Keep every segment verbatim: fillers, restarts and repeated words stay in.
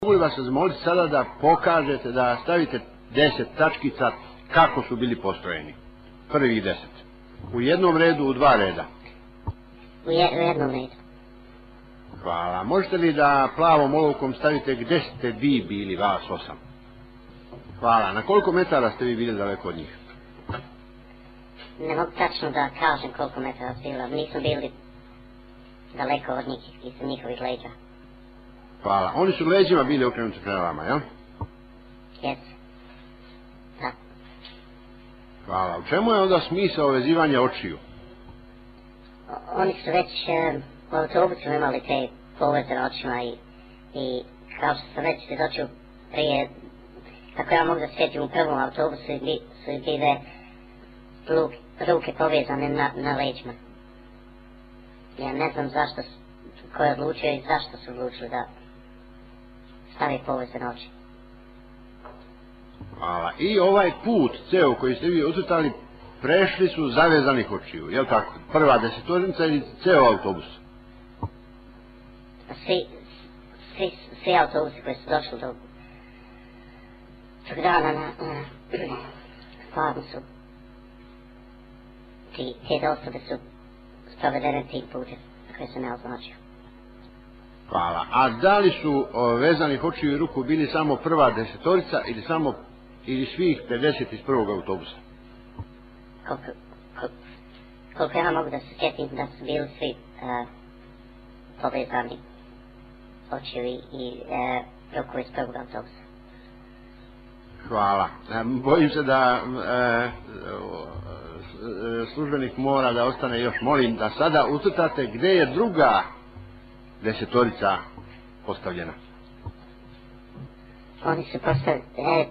Mogu li vas zamoliti sada da pokažete, da stavite deset tačkica kako su bili postrojeni? Prvih deset. U jednom redu, u dva reda. U, je, u jednom redu. Hvala. Možete li da plavom olovkom stavite gde ste vi bili, vas osam? Hvala. Na koliko metara ste vi bili daleko od njih? Ne mogu tačno da kažem koliko metara su bili, nismo bili daleko od njih iz njihovih leđa. Hvala. Oni su leđima bili okrenuti prema vama, jel? Jesu. Da. Hvala. U čemu je onda smisao vezivanja očiju? O, oni su već um, u autobusu imali te poveze na očima i, i kao što sam već svjedočio prije, kako ja mogu da sjetim u prvom autobusu su bile ruke, ruke povezane na, na leđima. Ja ne znam zašto, ko je odlučio i zašto su odlučili da stavi poveze na oči. Hvala. I ovaj put, ceo koji ste vi ucrtali, prešli su zavezanih očiju, jel tako? Prva desetornica ili ceo autobus? Svi, svi, svi autobusi koji su došli do tog dana na, na farmu su, ti, te osobe su sprovedene tim putem koje sam ja označio. Hvala. A da li su o, vezanih očiju i ruku bili samo prva desetorica ili samo ili svih pedeset iz prvog autobusa? Koliko, koliko, koliko ja mogu da se sjetim da su bili svi uh, povezani očiju i, i uh, ruku iz prvog autobusa. Hvala. Bojim se da e, službenik mora da ostane još. Molim da sada ucrtate gde je druga desetorica postavljena. Oni su postavljeni... E...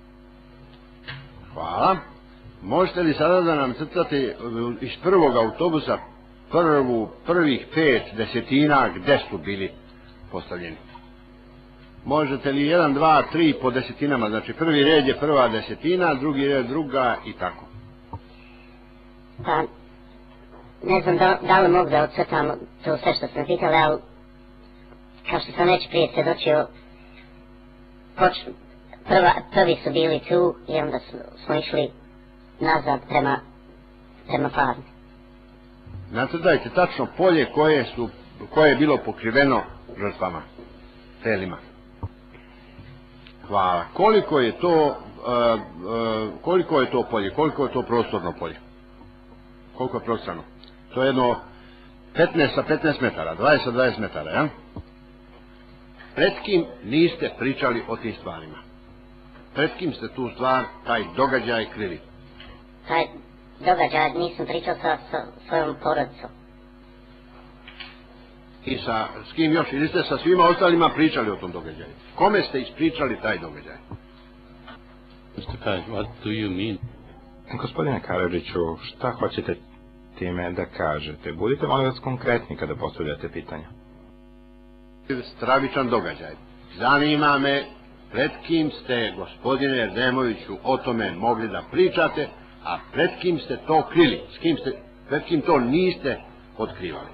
Hvala. Možete li sada da nam crtate iz prvog autobusa prvu, prvih pet desetina gde su bili postavljeni? Možete li jedan, dva, tri po desetinama, znači prvi red je prva desetina, drugi red druga i tako? Pa, ne znam da, da li mogu da odcrtam to sve što sam pitala, ali kao što sam već prije svjedočio, poč, prva, prvi su bili tu i onda smo išli nazad prema, prema farmi. Nacrtajte tačno polje koje, su, koje je bilo pokriveno žrtvama, telima. Hvala. Koliko je to, uh, uh, koliko je to polje, koliko je to prostorno polje? Koliko je prostorno? To je jedno petnaest sa petnaest metara, dvadeset sa dvadeset metara, ja? Pred kim niste pričali o tim stvarima? Pred kim ste tu stvar, taj događaj krili? Taj događaj nisam pričao sa, sa svojom porodicom. I sa, s kim još? Ili ste sa svima ostalima pričali o tom događaju? Kome ste ispričali taj događaj? mister Karadžić, what do you mean? Gospodine Karadžiću, šta hoćete time da kažete? Budite molim vas konkretni kada postavljate pitanja. Stravičan događaj. Zanima me pred kim ste, gospodine Erdemoviću, o tome mogli da pričate, a pred kim ste to krili? S kim ste, pred kim to niste otkrivali?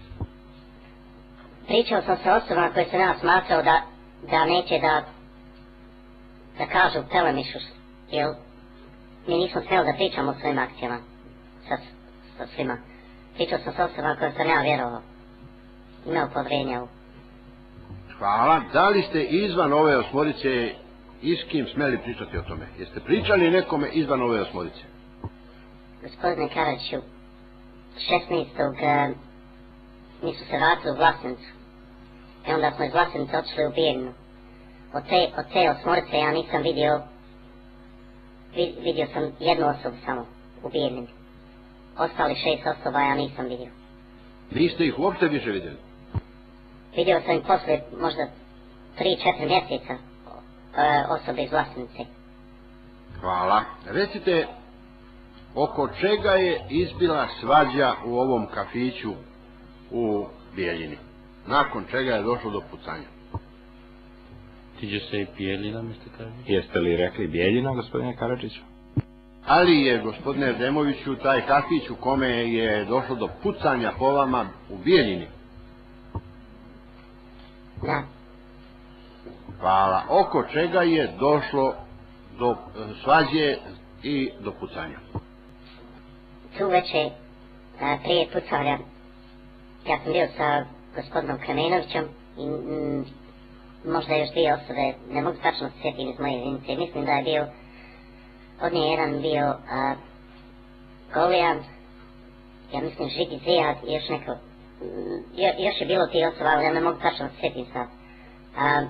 Pričao sam sa osobama koje sam ja smatrao da, da neće da da kažu Pelemišu, jer mi nismo smjeli da pričamo o svojim akcijama sa, sa svima. Pričao sam sa osobama koje sam ja vjerovao, imao povjerenja u. Hvala. Da li ste izvan ove osmorice i s kim smeli pričati o tome? Jeste pričali nekome izvan ove osmorice? Gospodine Karadžiću, šesnaestog mi su se vratili u Vlasenicu. I onda smo iz Vlasenice otišli u Bijeljinu. Od te, od te osmorice ja nisam vidio, vid, vidio sam jednu osobu samo u Bijeljini. Ostali šest osoba ja nisam vidio. Niste ih uopšte više vidjeli? Vidio sam ih posle možda tri, četiri mjeseca e, osobe iz Vlasenice. Hvala. Recite, oko čega je izbila svađa u ovom kafiću u Bijeljini? Nakon čega je došlo do pucanja? Did you say Bijeljina, mister Karadžić? Jeste li rekli Bijeljina, gospodine Karadžiću? Ali je, gospodine Erdemoviću, taj kafić u kome je došlo do pucanja po vama u Bijeljini? Da. Hvala. Oko čega je došlo do svađe i do pucanja? Tu veče, prije pucanja, ja sam bio sa gospodinom Kremenovićem i m, možda još dvije osobe, ne mogu tačno se sjetiti iz moje jedinice. Mislim da je bio, od nje jedan bio a, Golijan, ja mislim Žigi Zijad i još neko, jo, još je bilo ti osoba, ali ja ne mogu tačno se sjetiti sad. A,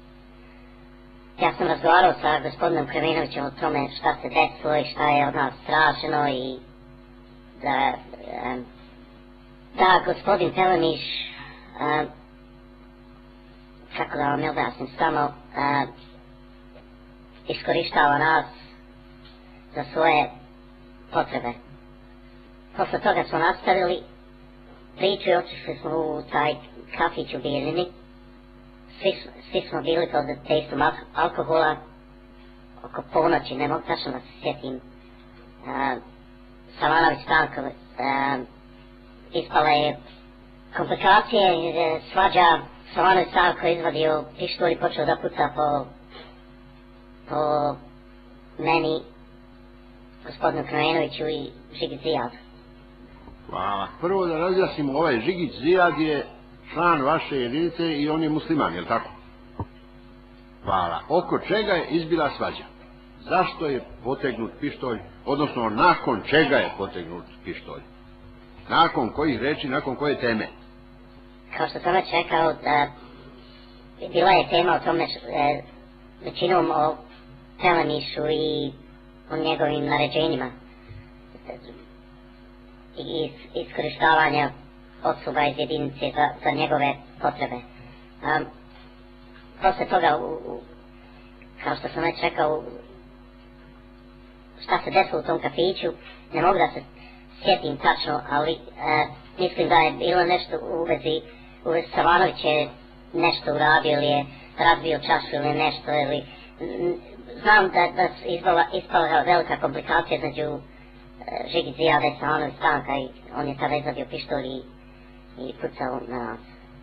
ja sam razgovarao sa gospodinom Kremenovićem o tome šta se desilo i šta je od nas strašeno i da, um, da gospodin Pelemiš, um, kako da vam objasnim, samo uh, iskorištava nas za svoje potrebe. Posle toga smo nastavili priču i otišli smo u taj kafić u Bijeljini. Svi, svi smo bili pod dejstvom alkohola oko ponoći, ne mogu tačno da se sjetim. Uh, Savanović Stanko, uh, ispala je komplikacije, svađa, Savanović Stanko izvadio pištolj i počeo da puca po, po meni, gospodinu Kremenoviću i Žigi Zijadu. Hvala. Prvo da razjasnimo, ovaj Žigić Zijad je član vaše jedinice i on je musliman, je li tako? Hvala. Oko čega je izbila svađa? Zašto je potegnut pištolj, odnosno nakon čega je potegnut pištolj? Nakon kojih reči, nakon koje teme? Kao što sam već rekao, da bila je tema o tome e, većinom o Pelemišu i o njegovim naređenjima i iskorištavanja osoba iz jedinice za, za njegove potrebe. Um, posle toga, u, u, kao što sam već rekao, šta se desilo u tom kafiću, ne mogu da se sjetim tačno, ali e, mislim da je bilo nešto u vezi, u vezi Savanović je nešto uradio ili je razbio čašu ili nešto, ili m, znam da, da ispala, ispala velika komplikacija između e, Žigi Zijada i Savanović Stanka i on je tada izvadio pištolj i, i pucao na nas.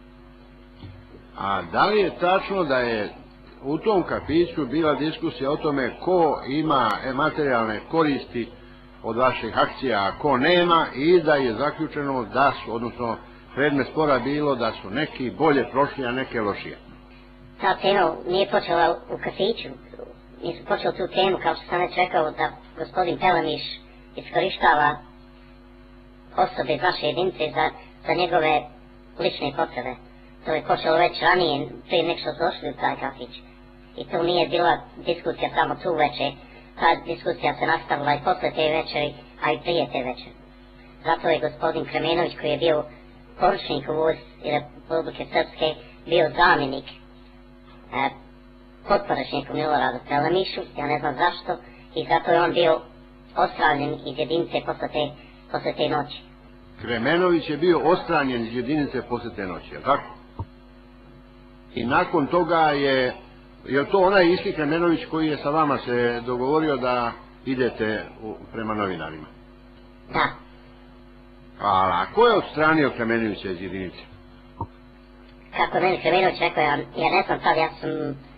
A da li je tačno da je u tom kafiću bila diskusija o tome ko ima materijalne koristi od vaših akcija, a ko nema, i da je zaključeno da su, odnosno predmet spora bilo da su neki bolje prošli, a neke lošije? Ta tema nije počela u kafiću, nisu počeli tu temu, kao što sam već rekao, da gospodin Pelemiš iskorištava osobe iz naše jedinice za, za njegove lične potrebe. To je počelo već ranije, prije nek što došli u taj kafić. I to nije bila diskusija samo tu večer, ta diskusija se nastavila i posle te večeri, a i prije te večeri. Zato je gospodin Kremenović, koji je bio poručnik u vojsci Republike Srpske, bio zamjenik e, potporučniku Miloradu Pelemišu, ja ne znam zašto, i zato je on bio odstranjen iz jedinice posle te, posle te noći. Kremenović je bio odstranjen iz jedinice posle te noći, je tako? I nakon toga je, je to onaj isti Kremenović koji je sa vama se dogovorio da idete u, prema novinarima? Da. Hvala. A ko je odstranio Kremenovića iz jedinice? Kako je meni Kremenović rekao, ja, ja ne znam sad, ja sam,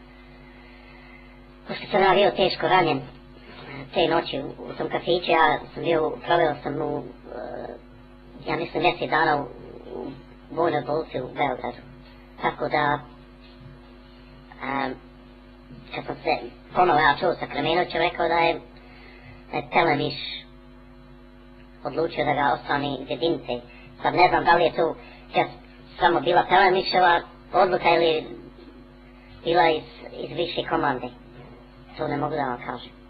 pošto sam ja bio teško ranjen te noći u, u tom kafiću, ja sam bio, proveo sam u, uh, ja mislim, mjesec dana u, u vojnoj bolnici u Beogradu. Tako da, um, kad sam se ponovo ja čuo sa Kremenovićem, rekao da je, da je Pelemiš odlučio da ga ostane iz jedinice. Sad ne znam da li je to samo bila Pelemiševa odluka ili bila iz, iz više komande. To ne mogu da vam kažem.